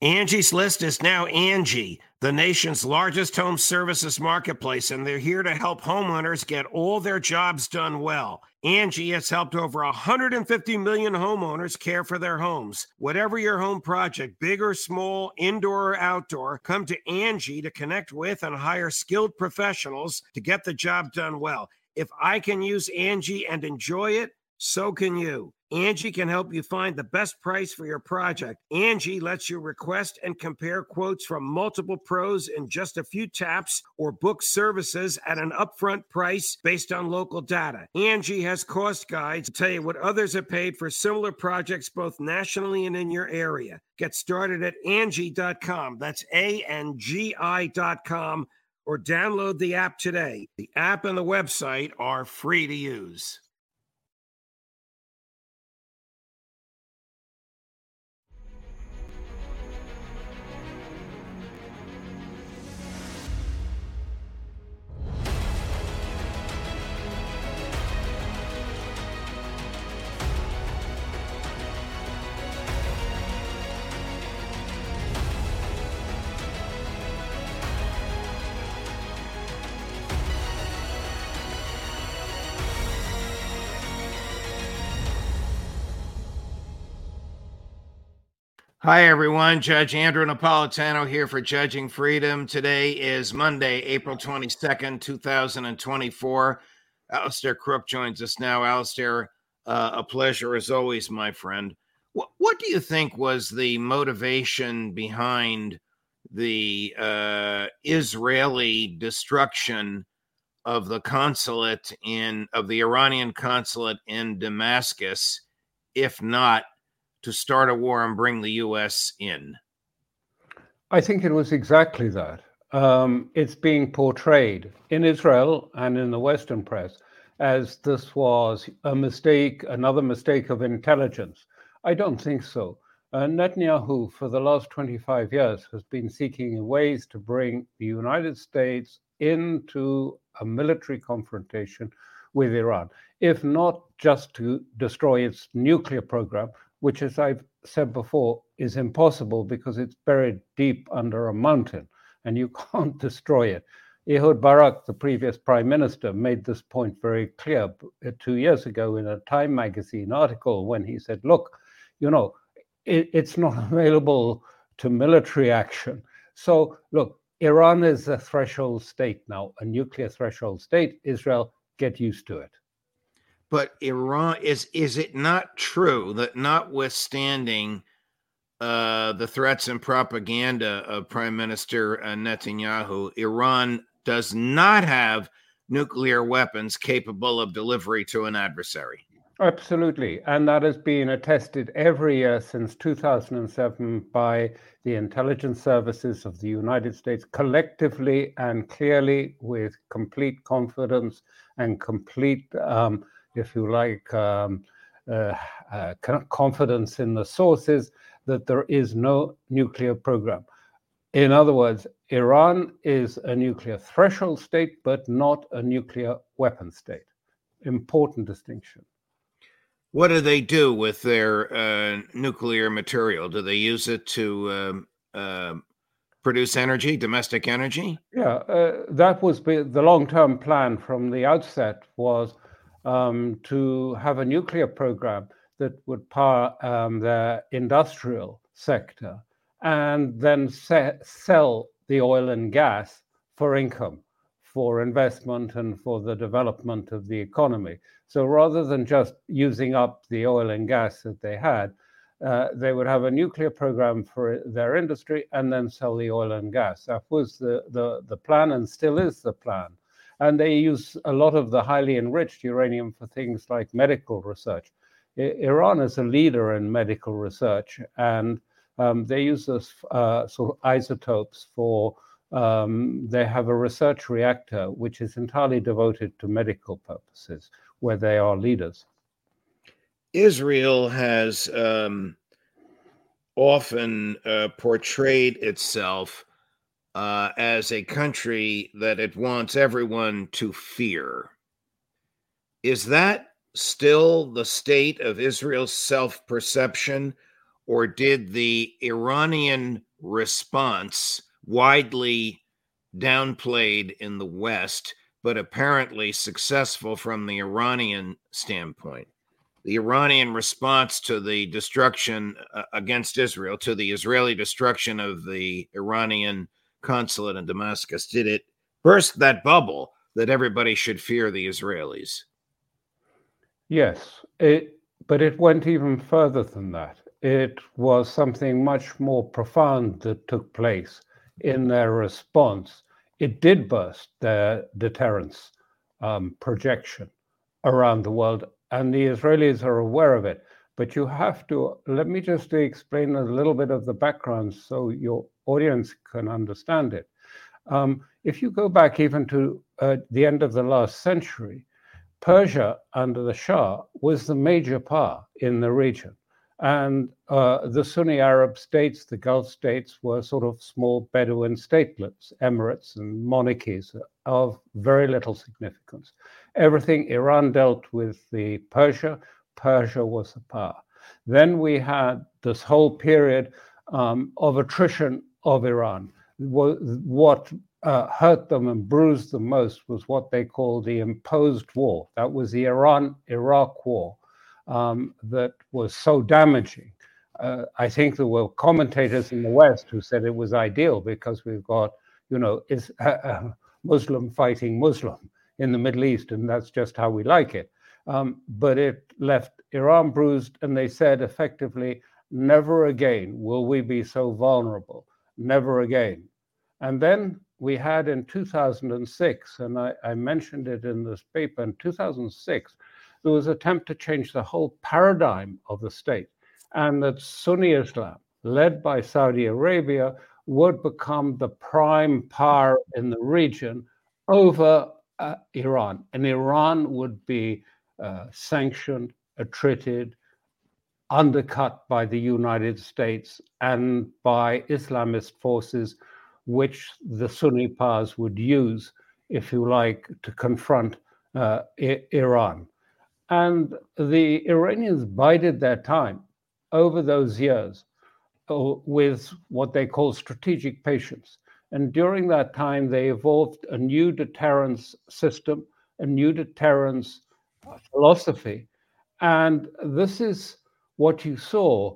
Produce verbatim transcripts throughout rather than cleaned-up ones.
Angie's List is now Angie, the nation's largest home services marketplace, and they're here to help homeowners get all their jobs done well. Angie has helped over one hundred fifty million homeowners care for their homes. Whatever your home project, big or small, indoor or outdoor, come to Angie to connect with and hire skilled professionals to get the job done well. If I can use Angie and enjoy it, so can you. Angie can help you find the best price for your project. Angie lets you request and compare quotes from multiple pros in just a few taps or book services at an upfront price based on local data. Angie has cost guides to tell you what others have paid for similar projects both nationally and in your area. Get started at Angie dot com. That's A N G I dot com, or download the app today. The app and the website are free to use. Hi, everyone. Judge Andrew Napolitano here for Judging Freedom. Today is Monday, April twenty-second, two thousand twenty-four. Alistair Crook joins us now. Alistair, uh, a pleasure as always, my friend. What, what do you think was the motivation behind the uh, Israeli destruction of the consulate in of the Iranian consulate in Damascus, if not to start a war and bring the U S in? I think it was exactly that. Um, it's being portrayed in Israel and in the Western press as this was a mistake, another mistake of intelligence. I don't think so. Uh, Netanyahu, for the last twenty-five years, has been seeking ways to bring the United States into a military confrontation with Iran, if not just to destroy its nuclear program, which, as I've said before, is impossible because it's buried deep under a mountain and you can't destroy it. Ehud Barak, the previous prime minister, made this point very clear two years ago in a Time magazine article when he said, look, you know, it, it's not available to military action. So, look, Iran is a threshold state now, a nuclear threshold state. Israel, get used to it. But Iran, is is it not true that notwithstanding uh, the threats and propaganda of Prime Minister uh, Netanyahu, Iran does not have nuclear weapons capable of delivery to an adversary? Absolutely. And that has been attested every year since two thousand seven by the intelligence services of the United States, collectively and clearly, with complete confidence and complete um, if you like, um, uh, uh, confidence in the sources, that there is no nuclear program. In other words, Iran is a nuclear threshold state, but not a nuclear weapon state. Important distinction. What do they do with their uh, nuclear material? Do they use it to um, uh, produce energy, domestic energy? Yeah, uh, that was the long-term plan from the outset, was Um, to have a nuclear program that would power um, their industrial sector and then se- sell the oil and gas for income, for investment, and for the development of the economy. So rather than just using up the oil and gas that they had, uh, they would have a nuclear program for their industry and then sell the oil and gas. That was the, the, the plan, and still is the plan. And they use a lot of the highly enriched uranium for things like medical research. I- Iran is a leader in medical research, and um, they use this uh, sort of isotopes for, um, they have a research reactor which is entirely devoted to medical purposes, where they are leaders. Israel has um, often uh, portrayed itself Uh, as a country that it wants everyone to fear. Is that still the state of Israel's self-perception, or did the Iranian response, widely downplayed in the West, but apparently successful from the Iranian standpoint. The Iranian response to the destruction uh, against Israel, to the Israeli destruction of the Iranian consulate in Damascus, did it burst that bubble that everybody should fear the Israelis? Yes, it, but it went even further than that. It was something much more profound that took place in their response. It did burst their deterrence um, projection around the world, and the Israelis are aware of it. But you have to, let me just explain a little bit of the background so your audience can understand it. Um, if you go back even to uh, the end of the last century, Persia under the Shah was the major power in the region. And uh, the Sunni Arab states, the Gulf states, were sort of small Bedouin statelets, emirates and monarchies of very little significance. Everything Iran dealt with the Persia, Persia was the power. Then we had this whole period um, of attrition of Iran. What uh, hurt them and bruised them most was what they called the imposed war. That was the Iran-Iraq war. Um, that was so damaging. Uh, I think there were commentators in the West who said it was ideal because we've got, you know, is uh, uh, Muslim fighting Muslim in the Middle East, and that's just how we like it. Um, but it left Iran bruised, and they said effectively, never again will we be so vulnerable, never again. And then we had in two thousand six, and I, I mentioned it in this paper, in two thousand six, there was an attempt to change the whole paradigm of the state, and that Sunni Islam, led by Saudi Arabia, would become the prime power in the region over uh, Iran. And Iran would be uh, sanctioned, attrited, undercut by the United States and by Islamist forces, which the Sunni powers would use, if you like, to confront uh, I- Iran. And the Iranians bided their time over those years uh, with what they call strategic patience. And during that time, they evolved a new deterrence system, a new deterrence philosophy. And this is what you saw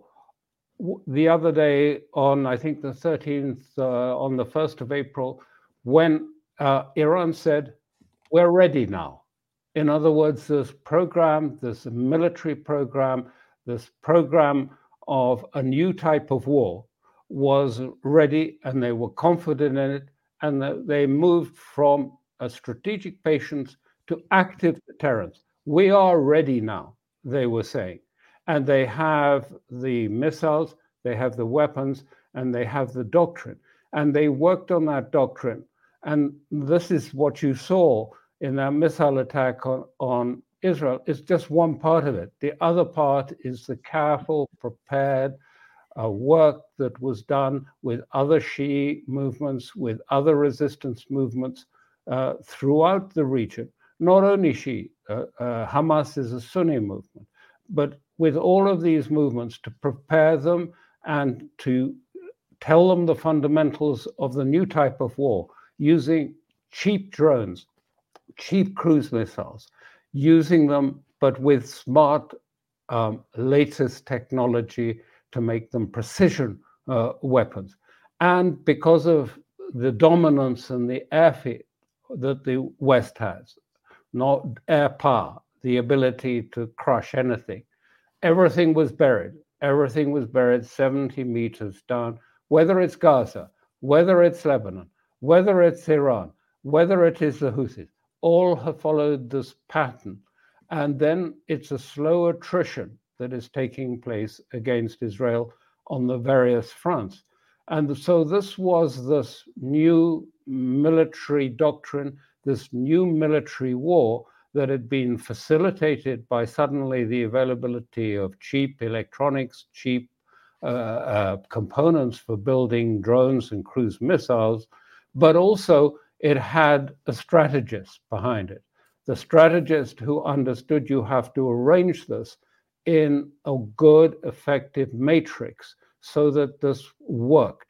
the other day on, I think, the thirteenth, uh, on the first of April, when uh, Iran said, we're ready now. In other words, this program, this military program, this program of a new type of war was ready, and they were confident in it, and they moved from a strategic patience to active deterrence. We are ready now, they were saying. And they have the missiles, they have the weapons, and they have the doctrine. And they worked on that doctrine. And this is what you saw in that missile attack on, on Israel. Is just one part of it. The other part is the careful, prepared uh, work that was done with other Shi'i movements, with other resistance movements uh, throughout the region. Not only Shi'i, uh, uh, Hamas is a Sunni movement, but with all of these movements to prepare them and to tell them the fundamentals of the new type of war, using cheap drones, cheap cruise missiles, using them, but with smart, um, latest technology to make them precision uh, weapons. And because of the dominance and the airfield that the West has, not air power, the ability to crush anything, everything was buried. Everything was buried seventy meters down, whether it's Gaza, whether it's Lebanon, whether it's Iran, whether it is the Houthis, all have followed this pattern. And then it's a slow attrition that is taking place against Israel on the various fronts. And so this was this new military doctrine, this new military war that had been facilitated by suddenly the availability of cheap electronics, cheap uh, uh, components for building drones and cruise missiles, but also it had a strategist behind it. The strategist who understood you have to arrange this in a good, effective matrix so that this worked.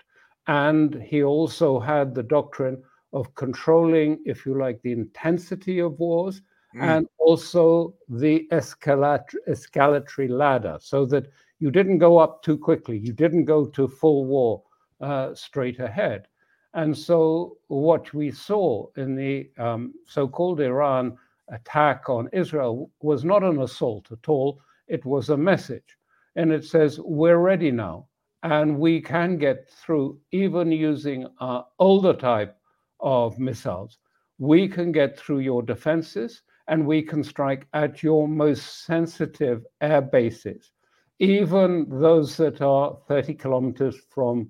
And he also had the doctrine of controlling, if you like, the intensity of wars mm. and also the escalat- escalatory ladder, so that you didn't go up too quickly. You didn't go to full war uh, straight ahead. And so what we saw in the um, so-called Iran attack on Israel was not an assault at all. It was a message. And it says, we're ready now. And we can get through, even using our older type of missiles. We can get through your defenses, and we can strike at your most sensitive air bases, even those that are thirty kilometers from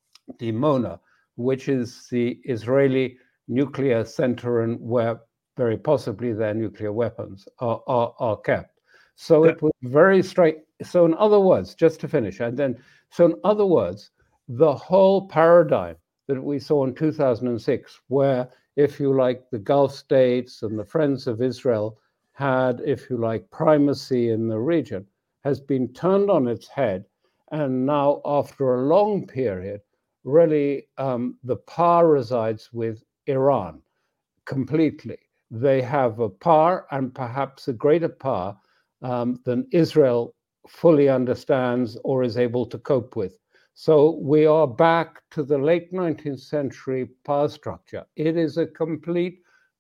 Dimona, which is the Israeli nuclear center and where very possibly their nuclear weapons are, are, are kept. So it was very straight. So in other words, just to finish, and then, so in other words, the whole paradigm that we saw in two thousand six, where, if you like, the Gulf states and the Friends of Israel had, if you like, primacy in the region, has been turned on its head. And now, after a long period, really um, the power resides with Iran completely. They have a power, and perhaps a greater power um, than Israel fully understands or is able to cope with. So we are back to the late nineteenth century power structure. It is a complete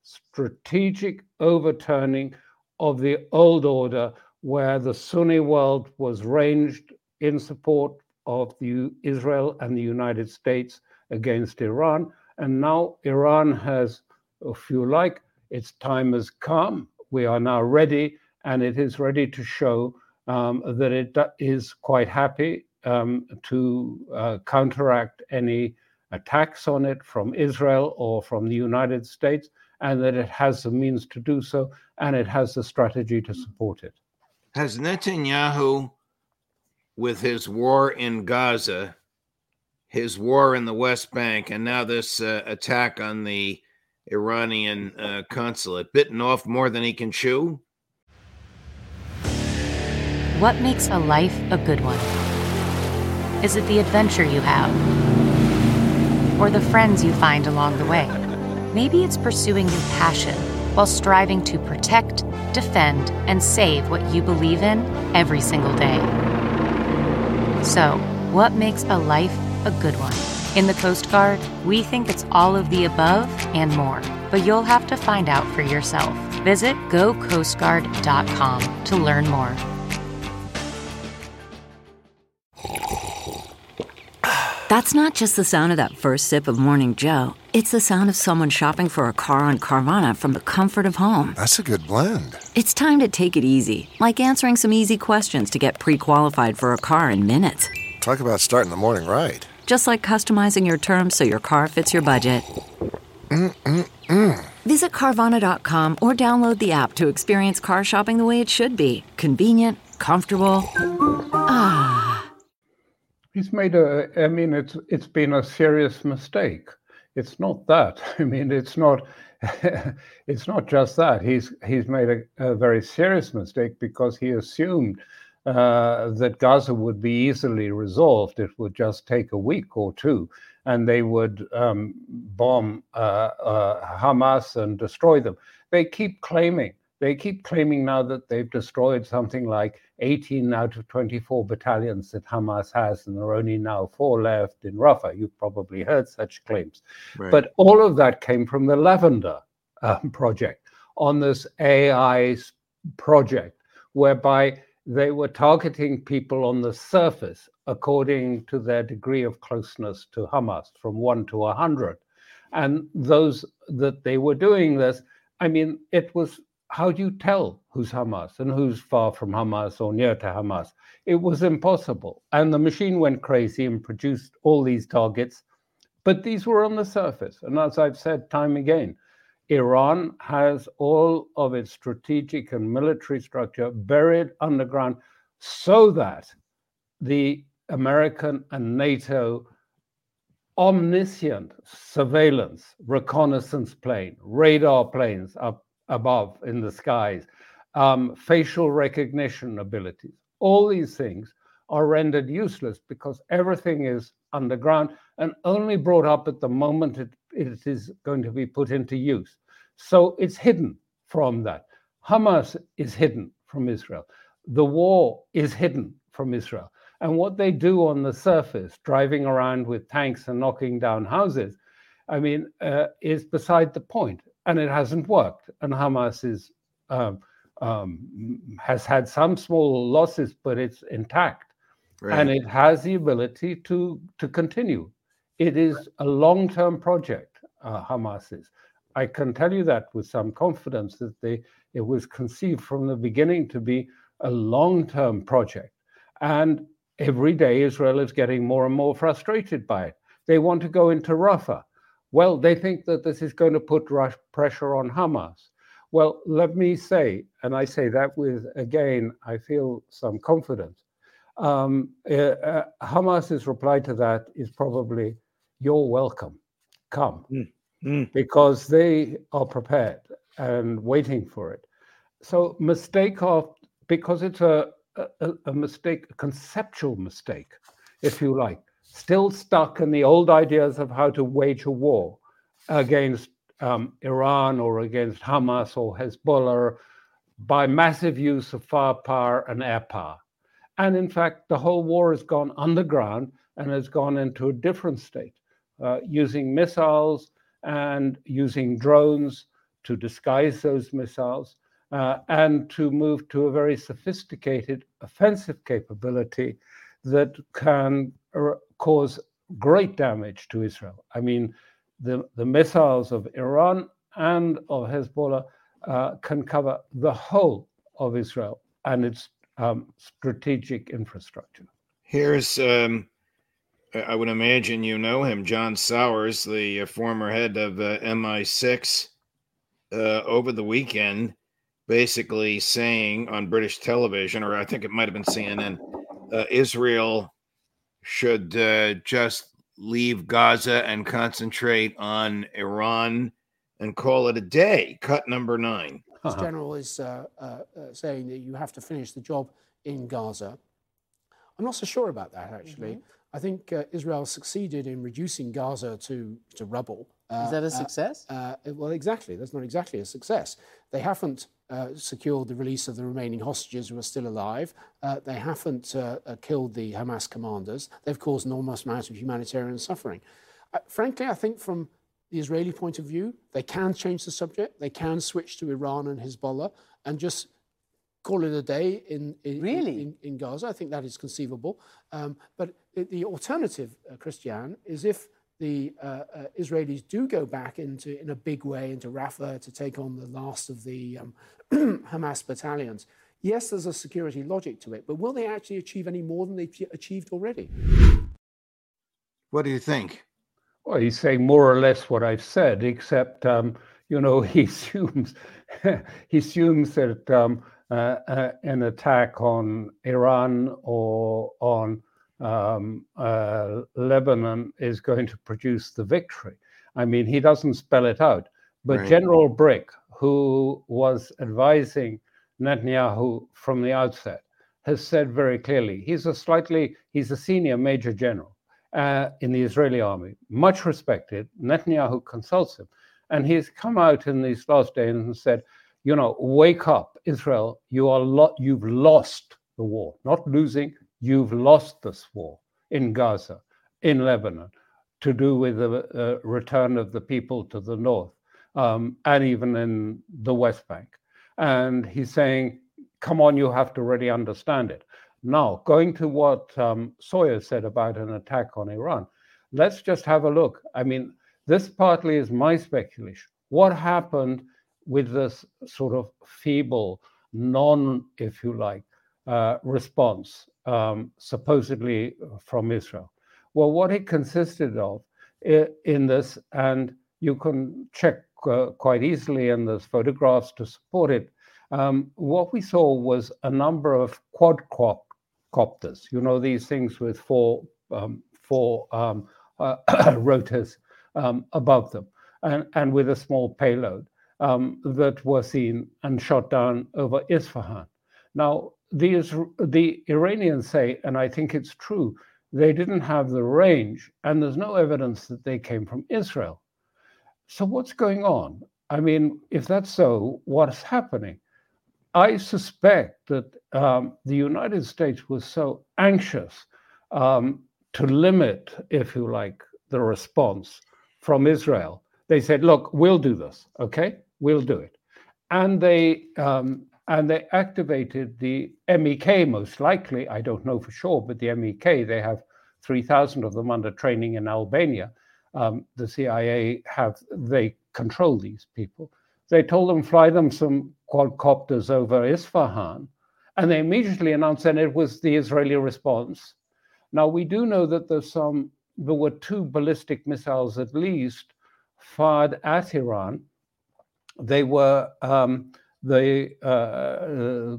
strategic overturning of the old order, where the Sunni world was ranged in support of the Israel and the United States against Iran. And now Iran has, if you like, its time has come. We are now ready, and it is ready to show um, that it is quite happy um, to uh, counteract any attacks on it from Israel or from the United States, and that it has the means to do so, and it has the strategy to support it. Has Netanyahu, with his war in Gaza, his war in the West Bank, and now this uh, attack on the Iranian uh, consulate, bitten off more than he can chew? What makes a life a good one? Is it the adventure you have? Or the friends you find along the way? Maybe it's pursuing your passion while striving to protect, defend, and save what you believe in every single day. So, what makes a life a good one? In the Coast Guard, we think it's all of the above and more, but you'll have to find out for yourself. Visit go coast guard dot com to learn more. That's not just the sound of that first sip of Morning Joe. It's the sound of someone shopping for a car on Carvana from the comfort of home. That's a good blend. It's time to take it easy, like answering some easy questions to get pre-qualified for a car in minutes. Talk about starting the morning right. Just like customizing your terms so your car fits your budget. Mm-mm-mm. Visit Carvana dot com or download the app to experience car shopping the way it should be. Convenient, comfortable. Ah. He's made a, I mean, it's it's been a serious mistake. It's not that. I mean, it's not, it's not just that. He's he's made a, a very serious mistake because he assumed uh, that Gaza would be easily resolved. It would just take a week or two, and they would um, bomb uh, uh, Hamas and destroy them. They keep claiming. They keep claiming now that they've destroyed something like eighteen out of twenty-four battalions that Hamas has, and there are only now four left in Rafah. You've probably heard such claims. Right. But all of that came from the Lavender um, project, on this A I project, whereby they were targeting people on the surface according to their degree of closeness to Hamas, from one to one hundred. And those that they were doing this, I mean, it was, how do you tell who's Hamas and who's far from Hamas or near to Hamas? It was impossible. And the machine went crazy and produced all these targets. But these were on the surface. And as I've said time again, Iran has all of its strategic and military structure buried underground so that the American and NATO omniscient surveillance, reconnaissance plane, radar planes up above in the skies, um, facial recognition abilities, all these things are rendered useless because everything is underground and only brought up at the moment it, it is going to be put into use. So it's hidden from that. Hamas is hidden from Israel. The war is hidden from Israel. And what they do on the surface, driving around with tanks and knocking down houses, I mean, uh, is beside the point. And it hasn't worked. And Hamas is um, um, has had some small losses, but it's intact. Right. And it has the ability to, to continue. It is a long-term project, uh, Hamas is. I can tell you that with some confidence that they, it was conceived from the beginning to be a long-term project. And every day Israel is getting more and more frustrated by it. They want to go into Rafah. Well, they think that this is going to put rush pressure on Hamas. Well, let me say, and I say that with, again, I feel some confidence. Um, uh, uh, Hamas's reply to that is probably, you're welcome, come. Mm. Mm. Because they are prepared and waiting for it. So mistake of, because it's a, a, a mistake, a conceptual mistake, if you like, still stuck in the old ideas of how to wage a war against um, Iran or against Hamas or Hezbollah by massive use of firepower and air power. And in fact, the whole war has gone underground and has gone into a different state, uh, using missiles and using drones to disguise those missiles uh, and to move to a very sophisticated offensive capability that can r- cause great damage to Israel. I mean, the, the missiles of Iran and of Hezbollah uh, can cover the whole of Israel and its um, strategic infrastructure. Here's, um, I would imagine you know him, John Sawers, the uh, former head of uh, M I six, uh, over the weekend, basically saying on British television, or I think it might have been C N N, uh, Israel should uh, just leave Gaza and concentrate on Iran and call it a day. Cut number nine. This general is uh, uh, uh, saying that you have to finish the job in Gaza. I'm not so sure about that, actually. Mm-hmm. I think uh, Israel succeeded in reducing Gaza to, to rubble. Uh, is that a success? Uh, uh, well, exactly. That's not exactly a success. They haven't uh, secured the release of the remaining hostages who are still alive. Uh, they haven't uh, uh, killed the Hamas commanders. They've caused an enormous amount of humanitarian suffering. Uh, frankly, I think from the Israeli point of view, they can change the subject. They can switch to Iran and Hezbollah and just call it a day in in, really? in, in Gaza. I think that is conceivable. Um, but the alternative, uh, Christiane, is if the uh, uh, Israelis do go back into, in a big way, into Rafah to take on the last of the um, Hamas battalions. Yes, there's a security logic to it, but will they actually achieve any more than they've achieved already? What do you think? Well, he's saying more or less what I've said, except, um, you know, he assumes he assumes that um, uh, uh, an attack on Iran or on um, uh, Lebanon is going to produce the victory. I mean, he doesn't spell it out. But right. General Brick, who was advising Netanyahu from the outset, has said very clearly, he's a slightly, he's a senior major general uh, in the Israeli army, much respected. Netanyahu consults him. And he's come out in these last days and said, you know, wake up, Israel, you are lo- you've lost the war, not losing, you've lost this war in Gaza, in Lebanon, to do with the uh, return of the people to the north, um, and even in the West Bank. And he's saying, come on, you have to really understand it. Now, going to what um, Sawyer said about an attack on Iran, let's just have a look. I mean, this partly is my speculation. What happened with this sort of feeble, non, if you like, uh, response, um, supposedly from Israel? Well, what it consisted of in this, and you can check uh, quite easily in those photographs to support it, um, what we saw was a number of quadcopters, you know, these things with four, um, four um, uh, rotors um, above them, and, and with a small payload um, that were seen and shot down over Isfahan. Now, the, the Iranians say, and I think it's true, they didn't have the range, and there's no evidence that they came from Israel. So what's going on? I mean, if that's so, what's happening? I suspect that um, the United States was so anxious um, to limit, if you like, the response from Israel. They said, look, we'll do this, okay? We'll do it. And they um, and they activated the M E K, most likely, I don't know for sure, but the M E K, they have three thousand of them under training in Albania. Um, the C I A have, they control these people. They told them, fly them some quadcopters over Isfahan, and they immediately announced, and it was the Israeli response. Now, we do know that there's some, there were two ballistic missiles at least fired at Iran. They were um, the, uh, uh,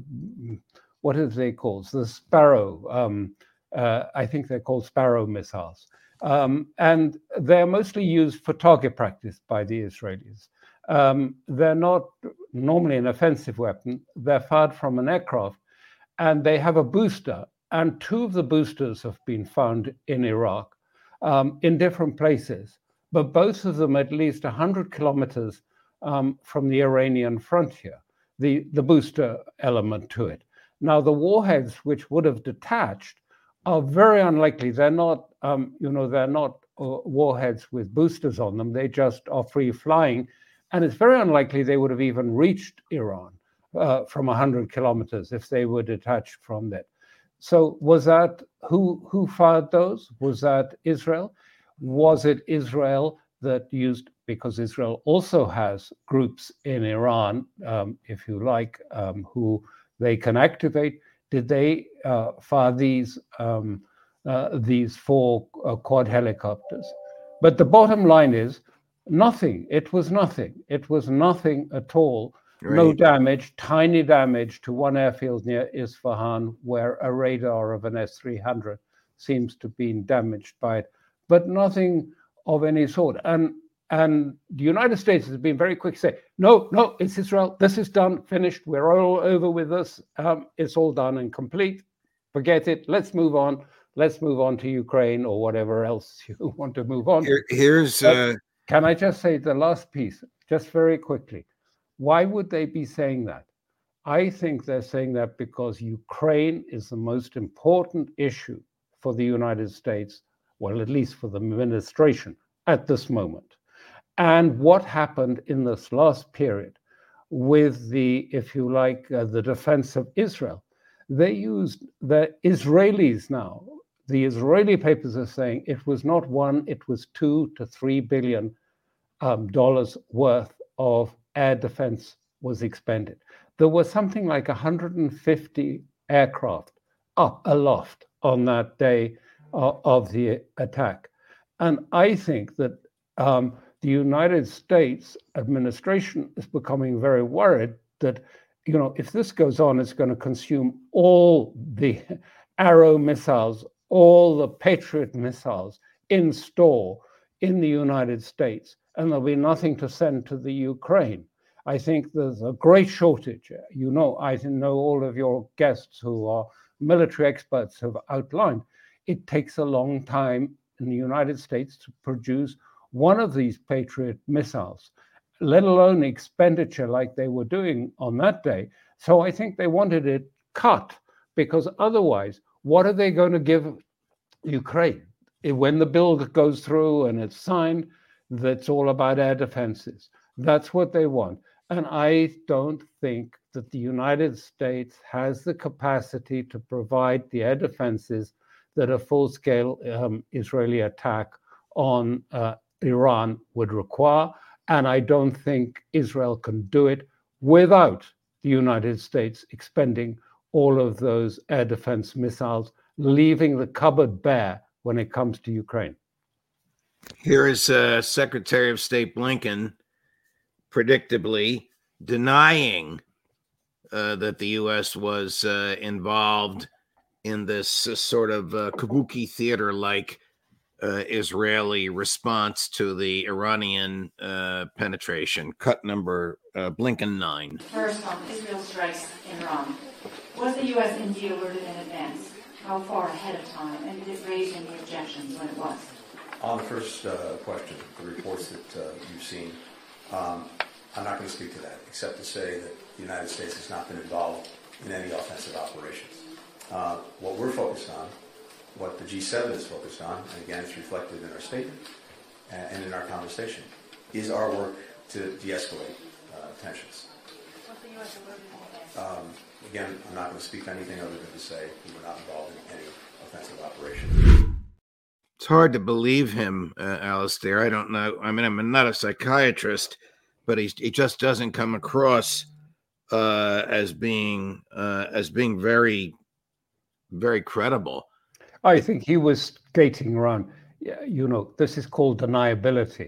what is they called? The Sparrow, um, uh, I think they're called Sparrow missiles. Um, and they're mostly used for target practice by the Israelis. Um, they're not normally an offensive weapon. They're fired from an aircraft, and they have a booster. And two of the boosters have been found in Iraq um, in different places, but both of them at least one hundred kilometers um, from the Iranian frontier, the, the booster element to it. Now, the warheads which would have detached are very unlikely. They're not, um, you know, they're not uh, warheads with boosters on them. They just are free flying. And it's very unlikely they would have even reached Iran uh, from one hundred kilometers if they were detached from that. So was that, who, who fired those? Was that Israel? Was it Israel that used, because Israel also has groups in Iran, um, if you like, um, who they can activate? Did they uh, fire these, um, uh, these four uh, quad helicopters? But the bottom line is, nothing. It was nothing. It was nothing at all. Right. No damage, tiny damage to one airfield near Isfahan, where a radar of an S three hundred seems to have been damaged by it, but nothing of any sort. And and the United States has been very quick to say, no, no, it's Israel. This is done, finished. We're all over with this. Um, it's all done and complete. Forget it. Let's move on. Let's move on to Ukraine or whatever else you want to move on. Here, here's. Uh... Can I just say the last piece, just very quickly? Why would they be saying that? I think they're saying that because Ukraine is the most important issue for the United States, well, at least for the administration at this moment. And what happened in this last period with the, if you like, uh, the defense of Israel, they used the Israelis now. The Israeli papers are saying it was not one, it was two to three billion um, dollars worth of air defense was expended. There was something like one hundred fifty aircraft up aloft on that day uh, of the attack. And I think that um, the United States administration is becoming very worried that, you know, if this goes on, it's going to consume all the Arrow missiles, all the Patriot missiles in store in the United States, and there'll be nothing to send to the Ukraine. I think there's a great shortage. You know, I know all of your guests who are military experts have outlined. It takes a long time in the United States to produce one of these Patriot missiles, let alone expenditure like they were doing on that day. So I think they wanted it cut, because otherwise, what are they going to give Ukraine? When the bill goes through and it's signed, that's all about air defenses. That's what they want. And I don't think that the United States has the capacity to provide the air defenses that a full-scale um, Israeli attack on uh, Iran would require. And I don't think Israel can do it without the United States expending all of those air defense missiles, leaving the cupboard bare when it comes to Ukraine. Here is uh, Secretary of State Blinken predictably denying uh, that the U S was uh, involved in this uh, sort of uh, kabuki theater-like uh, Israeli response to the Iranian uh, penetration. Cut number uh, Blinken nine. First on Israel strikes in Iran. Was the U S indeed alerted in advance? How far ahead of time? And did it raise any objections when it was? On the first uh, question, the reports that uh, you've seen, um, I'm not going to speak to that, except to say that the United States has not been involved in any offensive operations. Uh, what we're focused on, what the G seven is focused on, and again, it's reflected in our statement and in our conversation, is our work to de-escalate uh, tensions. Was the U S alerted in advance? Um, again, I'm not going to speak to anything other than to say we were not involved in any offensive operations. It's hard to believe him, uh, Alistair. I don't know. I mean, I'm not a psychiatrist, but he's, he just doesn't come across uh, as being uh, as being very, very credible. I think he was skating around. You know, this is called deniability.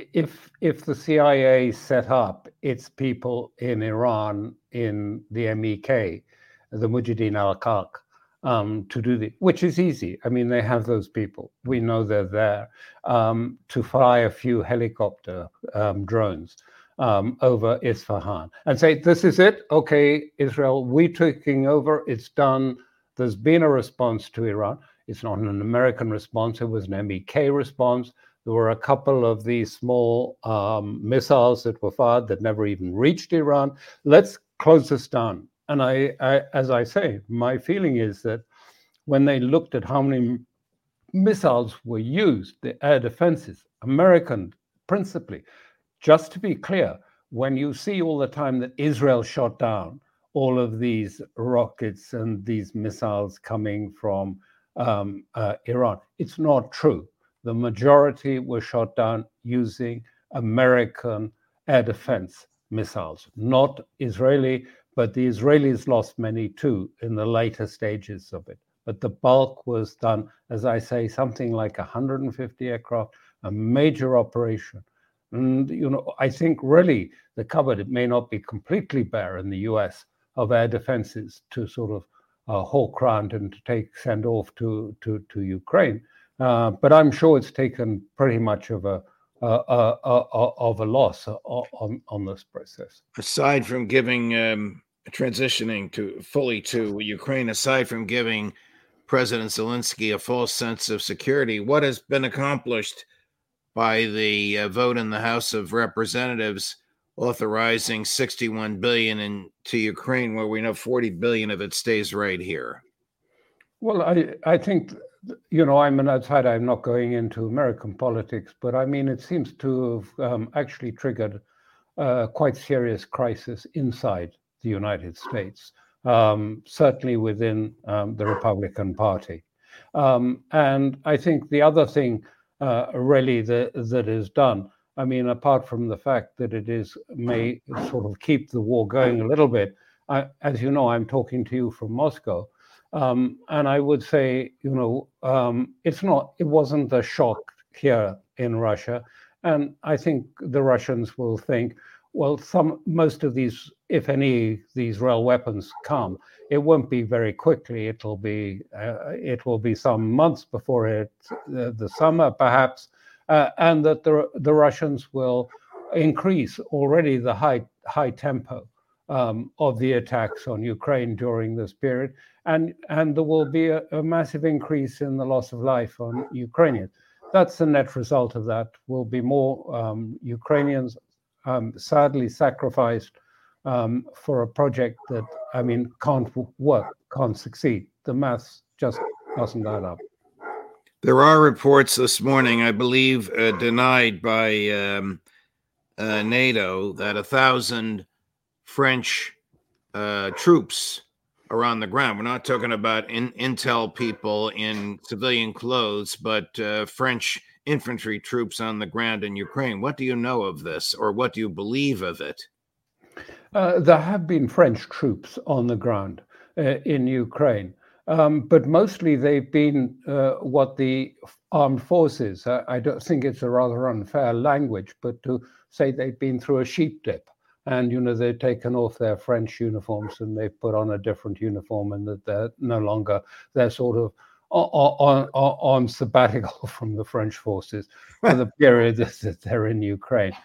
If if the C I A set up its people in Iran, in the M E K, the Mujahideen al-Khalq, um, to do the, which is easy. I mean, they have those people. We know they're there um, to fly a few helicopter um, drones um, over Isfahan and say, this is it. Okay, Israel, we're taking over. It's done. There's been a response to Iran. It's not an American response. It was an M E K response. There were a couple of these small um, missiles that were fired that never even reached Iran. Let's close this down. And I, I, as I say, my feeling is that when they looked at how many missiles were used, the air defenses, American principally, just to be clear, when you see all the time that Israel shot down all of these rockets and these missiles coming from um, uh, Iran, it's not true. The majority were shot down using American air defense missiles, not Israeli, but the Israelis lost many too in the later stages of it. But the bulk was done, as I say, something like one hundred fifty aircraft, a major operation. And, you know, I think really the cupboard, it may not be completely bare in the U S of air defenses to sort of uh, hawk around and to take, send off to, to, to Ukraine. Uh, but I'm sure it's taken pretty much of a uh, uh, uh, of a loss on on this process. Aside from giving, um, transitioning to fully to Ukraine, aside from giving President Zelensky a false sense of security, what has been accomplished by the uh, vote in the House of Representatives authorizing sixty-one billion dollars into Ukraine, where we know forty billion dollars of it stays right here? Well, I I think. You know, I'm an outsider. I'm not going into American politics, but I mean, it seems to have um, actually triggered a quite serious crisis inside the United States, um, certainly within um, the Republican Party. Um, and I think the other thing uh, really that, that is done, I mean, apart from the fact that it is may sort of keep the war going a little bit, I, as you know, I'm talking to you from Moscow. Um, and I would say, you know, um, it's not, it wasn't a shock here in Russia. And I think the Russians will think, well, some, most of these, if any, these rail weapons come, it won't be very quickly. It'll be, uh, it will be some months before it, uh, the summer perhaps, uh, and that the the Russians will increase already the high high tempo um, of the attacks on Ukraine during this period. And, and there will be a, a massive increase in the loss of life on Ukrainians. That's the net result of that. Will be more um, Ukrainians um, sadly sacrificed um, for a project that, I mean, can't work, can't succeed. The maths just doesn't add up. There are reports this morning, I believe, uh, denied by um, uh, NATO, that a thousand French uh, troops are on the ground. We're not talking about in, intel people in civilian clothes, but uh, French infantry troops on the ground in Ukraine. What do you know of this, or what do you believe of it? Uh, there have been French troops on the ground uh, in Ukraine, um, but mostly they've been uh, what the armed forces, uh, I don't think it's a rather unfair language, but to say they've been through a sheep dip. And, you know, they've taken off their French uniforms and they've put on a different uniform, and that they're no longer, they're sort of on, on, on sabbatical from the French forces for the period that they're in Ukraine.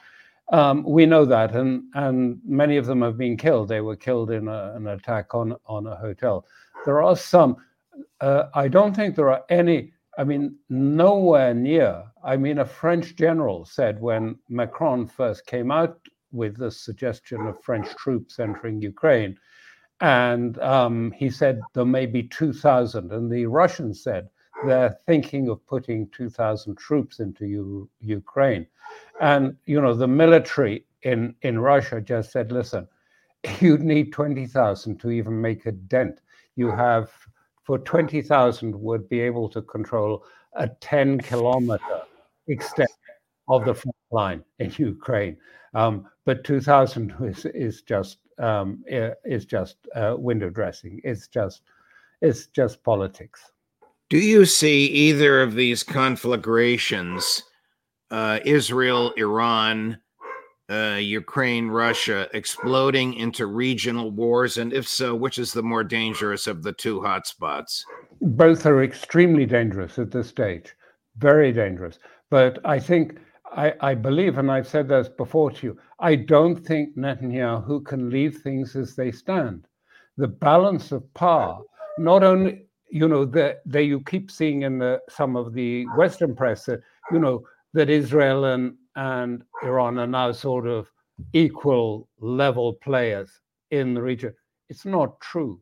Um, we know that, and, and many of them have been killed. They were killed in a, an attack on, on a hotel. There are some, uh, I don't think there are any, I mean, nowhere near. I mean, a French general said when Macron first came out with the suggestion of French troops entering Ukraine, and um, he said there may be two thousand, and the Russians said they're thinking of putting two thousand troops into U- Ukraine. And, you know, the military in, in Russia just said, listen, you'd need twenty thousand to even make a dent. You have, for twenty thousand would be able to control a ten kilometer extent of the front line in Ukraine. Um, but two thousand is, is just um, is just uh, window dressing. It's just it's just politics. Do you see either of these conflagrations, uh, Israel, Iran, uh, Ukraine, Russia, exploding into regional wars? And if so, which is the more dangerous of the two hotspots? Both are extremely dangerous at this stage, very dangerous. But I think, I, I believe, and I've said this before to you, I don't think Netanyahu can leave things as they stand. The balance of power, not only, you know, that you keep seeing in the, some of the Western press that, you know, that Israel and, and Iran are now sort of equal level players in the region. It's not true.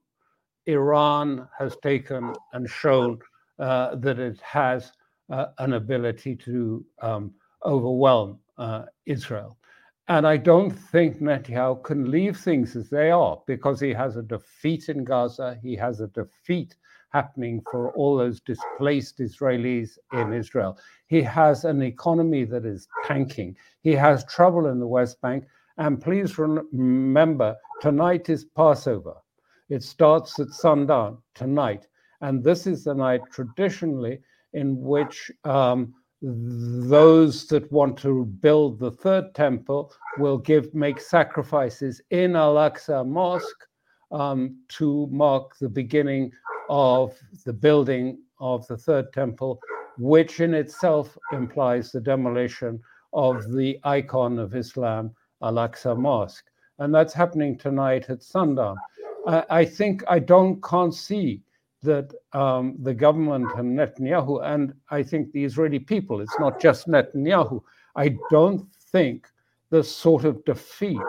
Iran has taken and shown uh, that it has uh, an ability to um, overwhelm uh, Israel. And I don't think Netanyahu can leave things as they are, because he has a defeat in Gaza. He has a defeat happening for all those displaced Israelis in Israel. He has an economy that is tanking. He has trouble in the West Bank. And please remember, tonight is Passover. It starts at sundown tonight. And this is the night traditionally in which um, those that want to build the third temple will give make sacrifices in Al-Aqsa Mosque um, to mark the beginning of the building of the third temple, which in itself implies the demolition of the icon of Islam, Al-Aqsa Mosque. And that's happening tonight at sundown. I, I think I don't can't see that um, the government and Netanyahu, and I think the Israeli people, it's not just Netanyahu, I don't think the sort of defeat,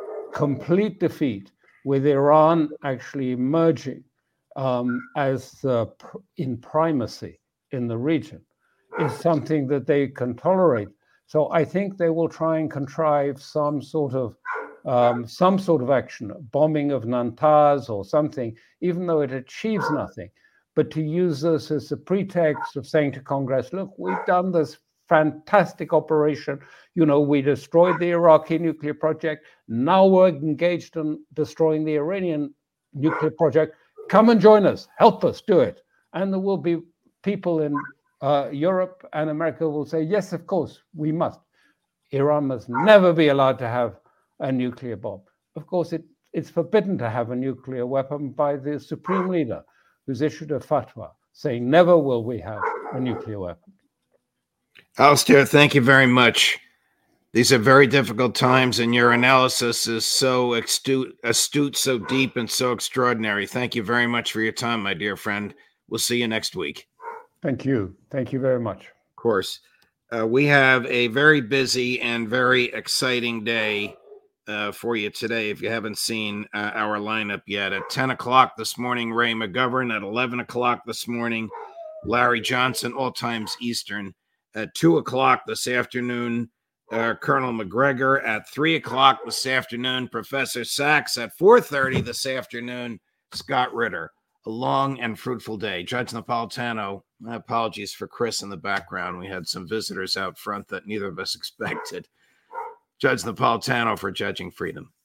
complete defeat, with Iran actually emerging um, as uh, pr- in primacy in the region, is something that they can tolerate. So I think they will try and contrive some sort of Um, some sort of action, bombing of Natanz or something, even though it achieves nothing, but to use this as a pretext of saying to Congress, look, we've done this fantastic operation. You know, we destroyed the Iraqi nuclear project. Now we're engaged in destroying the Iranian nuclear project. Come and join us. Help us do it. And there will be people in uh, Europe and America will say, yes, of course, we must. Iran must never be allowed to have a nuclear bomb. Of course, it, it's forbidden to have a nuclear weapon by the supreme leader, who's issued a fatwa saying never will we have a nuclear weapon. Alastair, thank you very much. These are very difficult times, and your analysis is so astute, astute, so deep, and so extraordinary. Thank you very much for your time, my dear friend. We'll see you next week. Thank you. Thank you very much. Of course. Uh, we have a very busy and very exciting day Uh, for you today. If you haven't seen uh, our lineup yet, at ten o'clock this morning, Ray McGovern. At eleven o'clock this morning, Larry Johnson, all times Eastern. At two o'clock this afternoon, uh, Colonel McGregor. At three o'clock this afternoon, Professor Sachs. At four thirty this afternoon, Scott Ritter. A long and fruitful day. Judge Napolitano, my apologies for Chris in the background. We had some visitors out front that neither of us expected. Judge Napolitano for Judging Freedom.